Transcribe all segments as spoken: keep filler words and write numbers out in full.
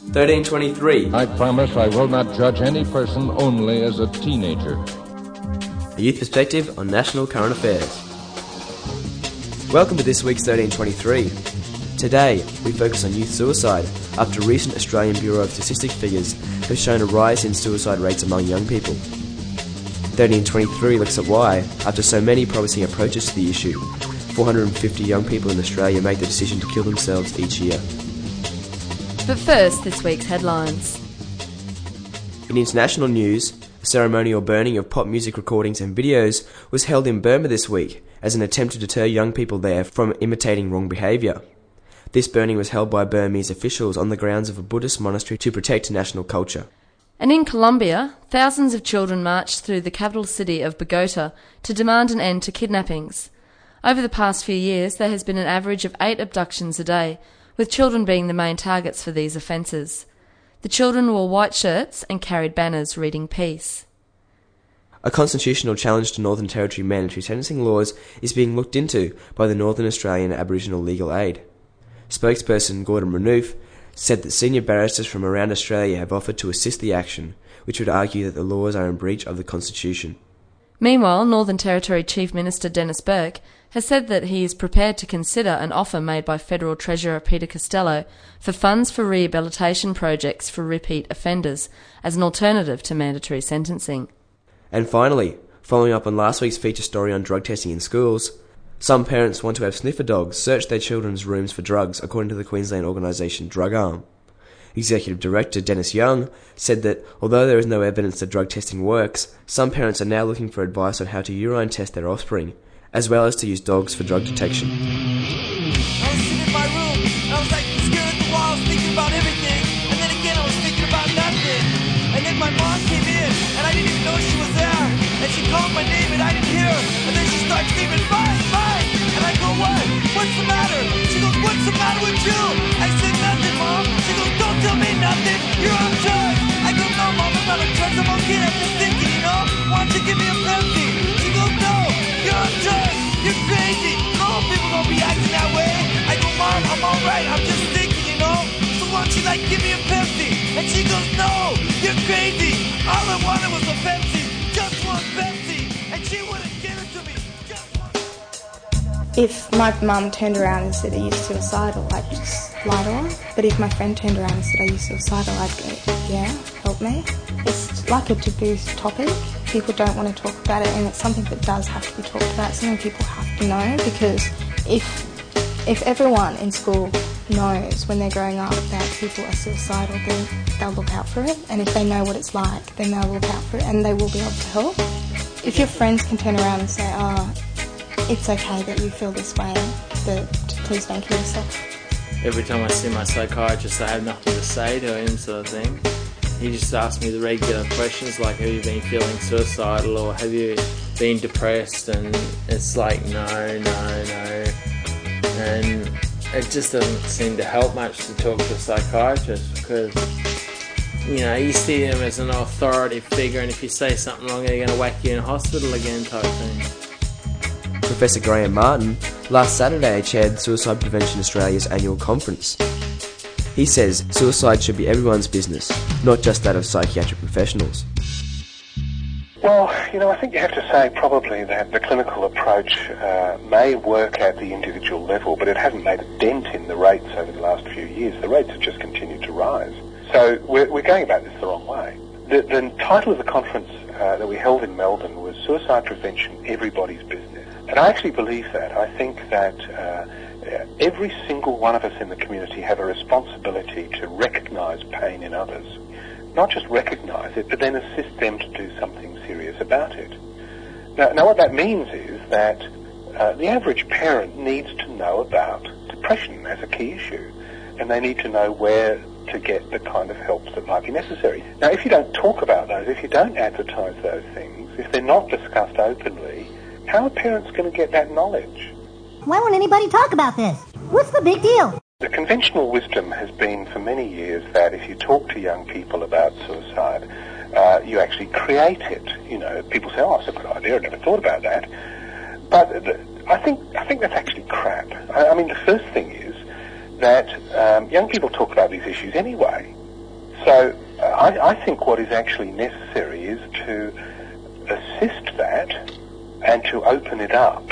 thirteen twenty-three. I promise I will not judge any person only as a teenager. A youth perspective on national current affairs. Welcome to this week's thirteen twenty-three. Today, we focus on youth suicide after recent Australian Bureau of Statistics figures have shown a rise in suicide rates among young people. thirteen twenty-three looks at why, after so many promising approaches to the issue, four hundred fifty young people in Australia make the decision to kill themselves each year. But first, this week's headlines. In international news, a ceremonial burning of pop music recordings and videos was held in Burma this week as an attempt to deter young people there from imitating wrong behaviour. This burning was held by Burmese officials on the grounds of a Buddhist monastery to protect national culture. And in Colombia, thousands of children marched through the capital city of Bogota to demand an end to kidnappings. Over the past few years, there has been an average of eight abductions a day, with children being the main targets for these offences. The children wore white shirts and carried banners reading peace. A constitutional challenge to Northern Territory mandatory sentencing laws is being looked into by the Northern Australian Aboriginal Legal Aid. Spokesperson Gordon Renouf said that senior barristers from around Australia have offered to assist the action, which would argue that the laws are in breach of the Constitution. Meanwhile, Northern Territory Chief Minister Dennis Burke has said that he is prepared to consider an offer made by Federal Treasurer Peter Costello for funds for rehabilitation projects for repeat offenders as an alternative to mandatory sentencing. And finally, following up on last week's feature story on drug testing in schools, some parents want to have sniffer dogs search their children's rooms for drugs, according to the Queensland organisation Drug Arm. Executive Director Dennis Young said that although there is no evidence that drug testing works, some parents are now looking for advice on how to urine test their offspring, as well as to use dogs for drug detection. I was sitting in my room, and I was like staring at the walls, thinking about everything, and then again I was thinking about nothing. And then my mom came in, and I didn't even know she was there, and she called my name, and I didn't hear her, and then she starts screaming, "Fine, fine!" And I go, "What? What's the matter?" She goes, "What's the matter with you?" I said, "Nothing, Mom." She goes, "Don't tell me nothing, you're on drugs." I go, "No, Mom, I'm not on drugs, I'm okay, I'm just thinking, you know, why don't you give me a Pepsi?" She goes, "No, you're on drugs, you're crazy, normal people don't be acting that way." I go, "Mom, I'm alright, I'm just thinking, you know, so why don't you like give me a Pepsi?" And she goes, "No, you're crazy, all I wanted was a Pepsi, just one Pepsi," and she wouldn't give it to me, just one. If my mum turned around and said, "Are you suicidal?" I'd just lie to her. But if my friend turned around and said, "Are you suicidal?" I'd go, "Yeah, help me." It's like a taboo topic. People don't want to talk about it, and it's something that does have to be talked about. It's something people have to know, because if if everyone in school knows when they're growing up that people are suicidal, then they'll look out for it. And if they know what it's like, then they'll look out for it, and they will be able to help. If your friends can turn around and say, "Oh, it's okay that you feel this way, but please don't kill yourself." Every time I see my psychiatrist, I have nothing to say to him, sort of thing. He just asks me the regular questions like, "Have you been feeling suicidal?" or "Have you been depressed?" And it's like, no, no, no. And it just doesn't seem to help much to talk to a psychiatrist, because, you know, you see them as an authority figure, and if you say something wrong, they're going to whack you in hospital again type thing. Professor Graham Martin last Saturday chaired Suicide Prevention Australia's annual conference. He says suicide should be everyone's business, not just that of psychiatric professionals. Well, you know, I think you have to say probably that the clinical approach uh, may work at the individual level, but it hasn't made a dent in the rates over the last few years. The rates have just continued to rise. So we're, we're going about this the wrong way. The, the title of the conference uh, that we held in Melbourne was Suicide Prevention, Everybody's Business. And I actually believe that. I think that uh, every single one of us in the community have a responsibility to recognise pain in others. Not just recognise it, but then assist them to do something serious about it. Now, now what that means is that uh, the average parent needs to know about depression as a key issue, and they need to know where to get the kind of help that might be necessary. Now, if you don't talk about those, if you don't advertise those things, if they're not discussed openly, how are parents going to get that knowledge? Why won't anybody talk about this? What's the big deal? The conventional wisdom has been for many years that if you talk to young people about suicide, uh, you actually create it. You know, people say, "Oh, it's a good idea, I never thought about that." But the, I think I think that's actually crap. I, I mean, the first thing is that um, young people talk about these issues anyway. So uh, I, I think what is actually necessary is to assist that and to open it up.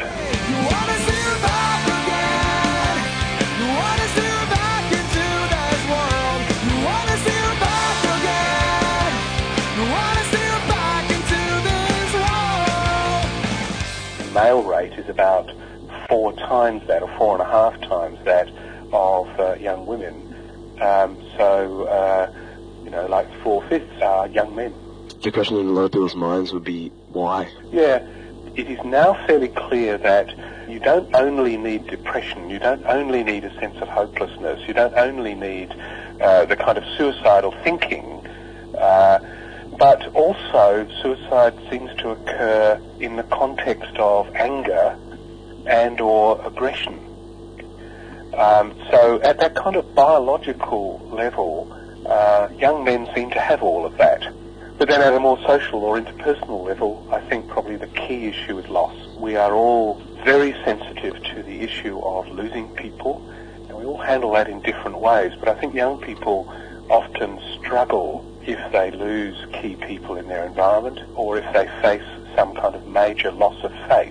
Male rate is about four times that, or four and a half times that of uh, young women. Um, so, uh, you know, like four-fifths are young men. The question in a lot of people's minds would be, why? Yeah, it is now fairly clear that you don't only need depression, you don't only need a sense of hopelessness, you don't only need uh, the kind of suicidal thinking, uh, but also suicide seems to occur in the context of anger and or aggression. Um, so at that kind of biological level, uh, young men seem to have all of that. But then at a more social or interpersonal level, I think probably the key issue is loss. We are all very sensitive to the issue of losing people, and we all handle that in different ways. But I think young people often struggle if they lose key people in their environment or if they face some kind of major loss of face.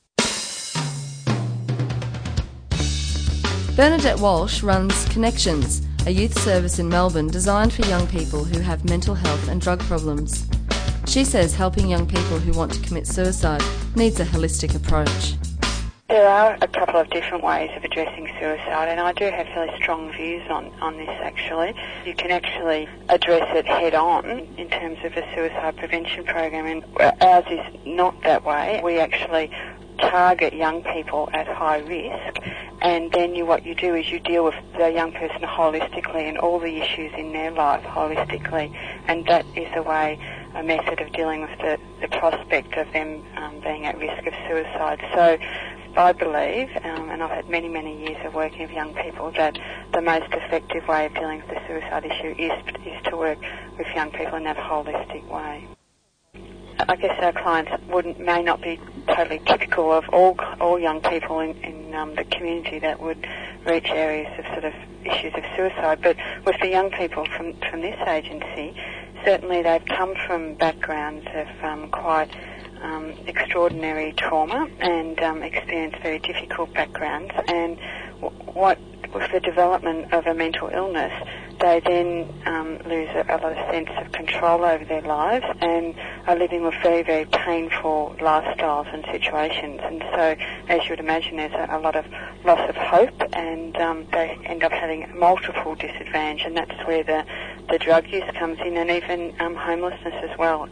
Bernadette Walsh runs Connections, a youth service in Melbourne designed for young people who have mental health and drug problems. She says helping young people who want to commit suicide needs a holistic approach. There are a couple of different ways of addressing suicide, and I do have fairly strong views on, on this actually. You can actually address it head on in terms of a suicide prevention program, and ours is not that way. We actually target young people at high risk, and then you, what you do is you deal with the young person holistically and all the issues in their life holistically, and that is a way, a method of dealing with the, the prospect of them um, being at risk of suicide. So I believe, um, and I've had many, many years of working with young people, that the most effective way of dealing with the suicide issue is, is to work with young people in that holistic way. I guess our clients wouldn't, may not be totally typical of all all young people in, in um, the community that would reach areas of sort of issues of suicide, but with the young people from, from this agency, certainly they've come from backgrounds of um, quite Um, extraordinary trauma and um, experienced very difficult backgrounds, and w- what with the development of a mental illness, they then um, lose a, a lot of sense of control over their lives and are living with very, very painful lifestyles and situations. And so, as you would imagine, there's a, a lot of loss of hope, and um, they end up having multiple disadvantage, and that's where the, the drug use comes in, and even um, homelessness as well.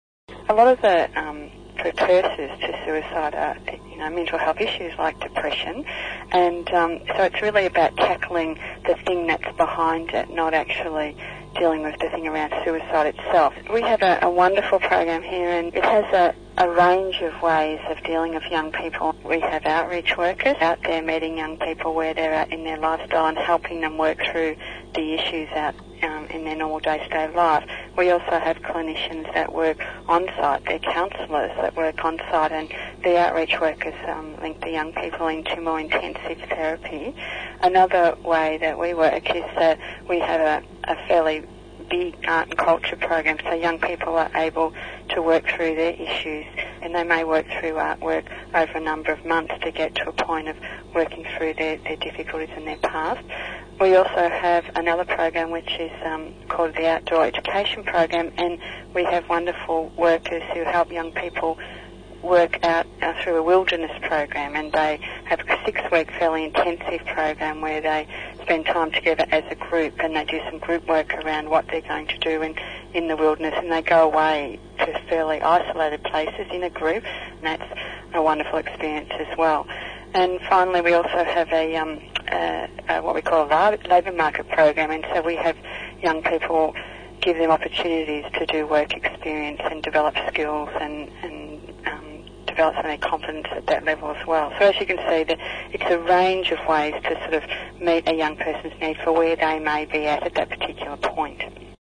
A lot of the um, precursors to suicide are, you know, mental health issues like depression, and um, so it's really about tackling the thing that's behind it, not actually dealing with the thing around suicide itself. We have a, a wonderful program here, and it has a, a range of ways of dealing with young people. We have outreach workers out there meeting young people where they're at in their lifestyle and helping them work through the issues out um, in their normal day-to-day life. We also have clinicians that work on-site. They're counsellors that work on-site, and the outreach workers um, link the young people into more intensive therapy. Another way that we work is that we have a, a fairly big art and culture program, so young people are able to work through their issues, and they may work through artwork over a number of months to get to a point of working through their, their difficulties in their past. We also have another program which is um, called the Outdoor Education Program, and we have wonderful workers who help young people work out uh, through a wilderness program, and they have a six-week fairly intensive program where they spend time together as a group, and they do some group work around what they're going to do in, in the wilderness, and they go away to fairly isolated places in a group, and that's a wonderful experience as well. And finally, we also have a, um, uh, uh, what we call a labour market program, and so we have young people, give them opportunities to do work experience and develop skills and, and um, develop some of their confidence at that level as well. So as you can see, that it's a range of ways to sort of meet a young person's need for where they may be at at that particular point.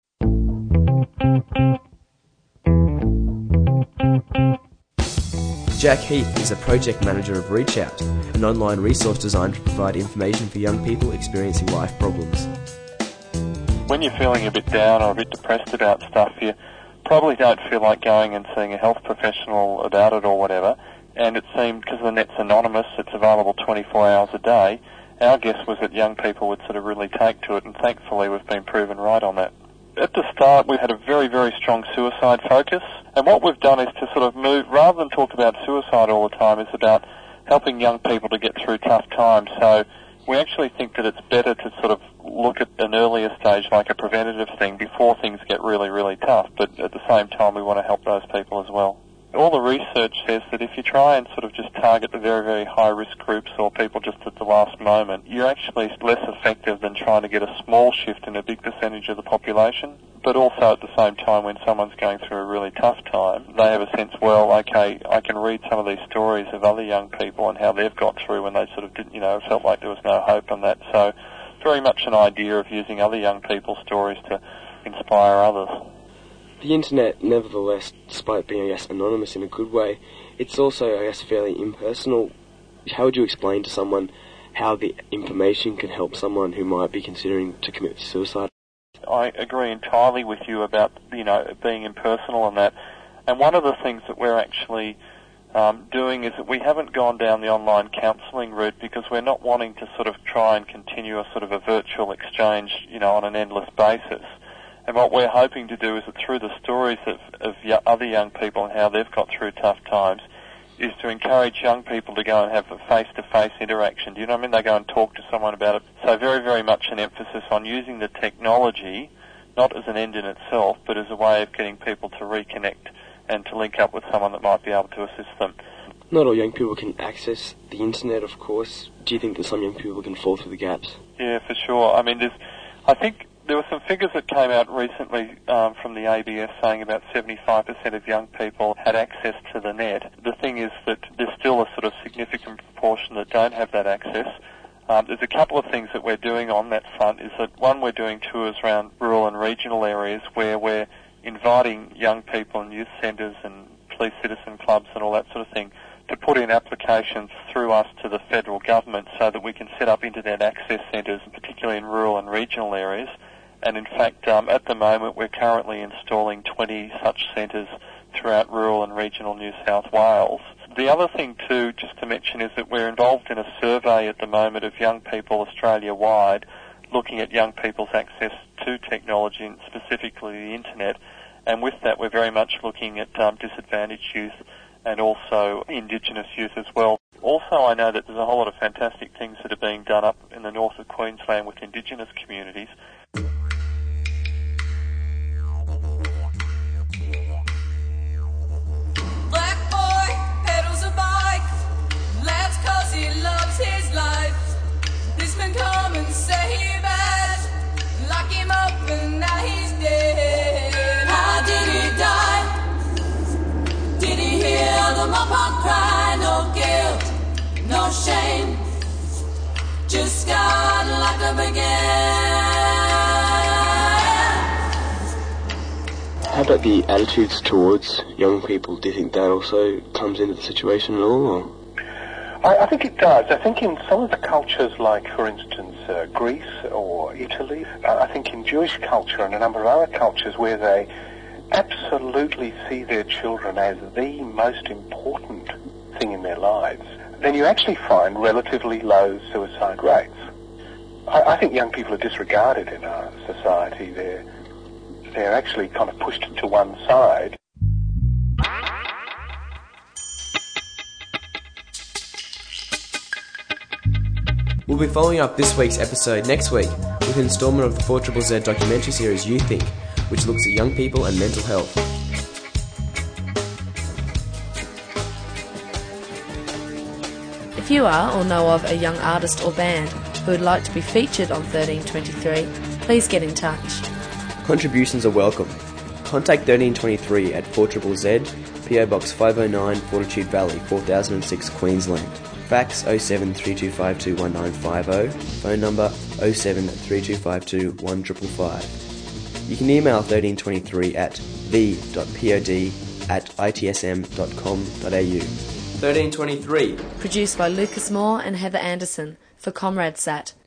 Jack Heath is a project manager of Reach Out, an online resource designed to provide information for young people experiencing life problems. When you're feeling a bit down or a bit depressed about stuff, you probably don't feel like going and seeing a health professional about it or whatever. And it seemed, because the net's anonymous, it's available twenty-four hours a day, our guess was that young people would sort of really take to it, and thankfully we've been proven right on that. At the start, we had a very, very strong suicide focus, and what we've done is to sort of move, rather than talk about suicide all the time, is about helping young people to get through tough times. So we actually think that it's better to sort of look at an earlier stage, like a preventative thing, before things get really, really tough, but at the same time we want to help those people as well. All the research says that if you try and sort of just target the very, very high-risk groups or people just at the last moment, you're actually less effective than trying to get a small shift in a big percentage of the population. But also at the same time, when someone's going through a really tough time, they have a sense, well, okay, I can read some of these stories of other young people and how they've got through when they sort of didn't, you know, felt like there was no hope and that. So very much an idea of using other young people's stories to inspire others. The internet, nevertheless, despite being, I guess, anonymous in a good way, it's also, I guess, fairly impersonal. How would you explain to someone how the information can help someone who might be considering to commit suicide? I agree entirely with you about, you know, it being impersonal and that. And one of the things that we're actually um, doing is that we haven't gone down the online counselling route because we're not wanting to sort of try and continue a sort of a virtual exchange, you know, on an endless basis. And what we're hoping to do is that through the stories of, of other young people and how they've got through tough times, is to encourage young people to go and have a face-to-face interaction. Do you know what I mean? They go and talk to someone about it. So very, very much an emphasis on using the technology, not as an end in itself, but as a way of getting people to reconnect and to link up with someone that might be able to assist them. Not all young people can access the internet, of course. Do you think that some young people can fall through the gaps? Yeah, for sure. I mean, there's, I think there were some figures that came out recently um, from the A B S saying about seventy-five percent of young people had access to the net. The thing is that there's still a sort of significant proportion that don't have that access. Um, there's a couple of things that we're doing on that front. Is that one, we're doing tours around rural and regional areas where we're inviting young people and youth centres and police citizen clubs and all that sort of thing to put in applications through us to the federal government so that we can set up internet access centres, particularly in rural and regional areas. And in fact, um, at the moment, we're currently installing twenty such centres throughout rural and regional New South Wales. The other thing, too, just to mention, is that we're involved in a survey at the moment of young people Australia-wide, looking at young people's access to technology, and specifically the internet. And with that, we're very much looking at um, disadvantaged youth and also Indigenous youth as well. Also, I know that there's a whole lot of fantastic things that are being done up in the north of Queensland with Indigenous communities. Black boy pedals a bike, laughs 'cause he loves his life. Policemen come and save us, lock him up and now he's dead. How did he die? Did he hear the moped cry? No guilt, no shame, just God locked up again. How about the attitudes towards young people? Do you think that also comes into the situation at all? Or? I, I think it does. I think in some of the cultures, like, for instance, uh, Greece or Italy, uh, I think in Jewish culture and a number of other cultures where they absolutely see their children as the most important thing in their lives, then you actually find relatively low suicide rates. I, I think young people are disregarded in our society. They're, they're actually kind of pushed to one side. We'll be following up this week's episode next week with an instalment of the four Z Z documentary series You Think, which looks at young people and mental health. If you are or know of a young artist or band who would like to be featured on thirteen twenty-three, please get in touch. Contributions are welcome. Contact thirteen twenty-three at four Z Z, P O Box five oh nine, Fortitude Valley, four thousand six, Queensland. Fax oh seven three two five two one nine five oh, phone number oh seven three two five two one five five five. You can email thirteen twenty-three at the dot pod at i t s m dot com dot a u. thirteen twenty-three. Produced by Lucas Moore and Heather Anderson for ComradeSat.